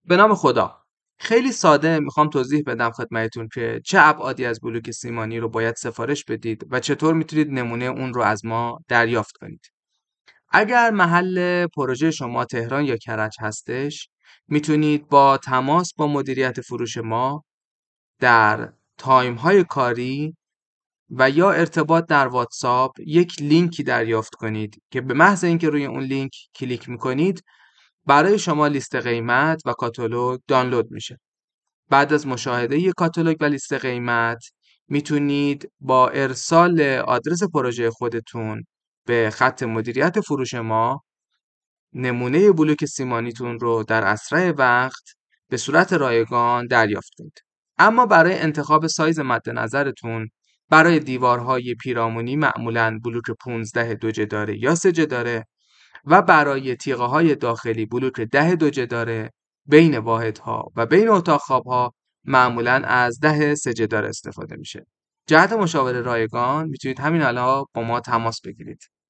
به نام خدا. خیلی ساده میخوام توضیح بدم خدمتتون که چه ابعادی از بلوک سیمانی رو باید سفارش بدید و چطور میتونید نمونه اون رو از ما دریافت کنید. اگر محل پروژه شما تهران یا کرج هستش، میتونید با تماس با مدیریت فروش ما در تایم های کاری و یا ارتباط در واتساپ یک لینکی دریافت کنید که به محض اینکه روی اون لینک کلیک میکنید برای شما لیست قیمت و کاتالوگ دانلود میشه. بعد از مشاهده کاتالوگ و لیست قیمت میتونید با ارسال آدرس پروژه خودتون به خط مدیریت فروش ما نمونه بلوک سیمانیتون رو در اسرع وقت به صورت رایگان دریافت کنید. اما برای انتخاب سایز مد نظرتون برای دیوارهای پیرامونی معمولاً بلوک 15 2 داره یا 3 داره و برای تیغه های داخلی بلوک 10 2 داره، بین واحدها و بین اتاق خوابها معمولاً از 10 3 داره استفاده میشه. جهت مشاوره رایگان میتونید همین الان با ما تماس بگیرید.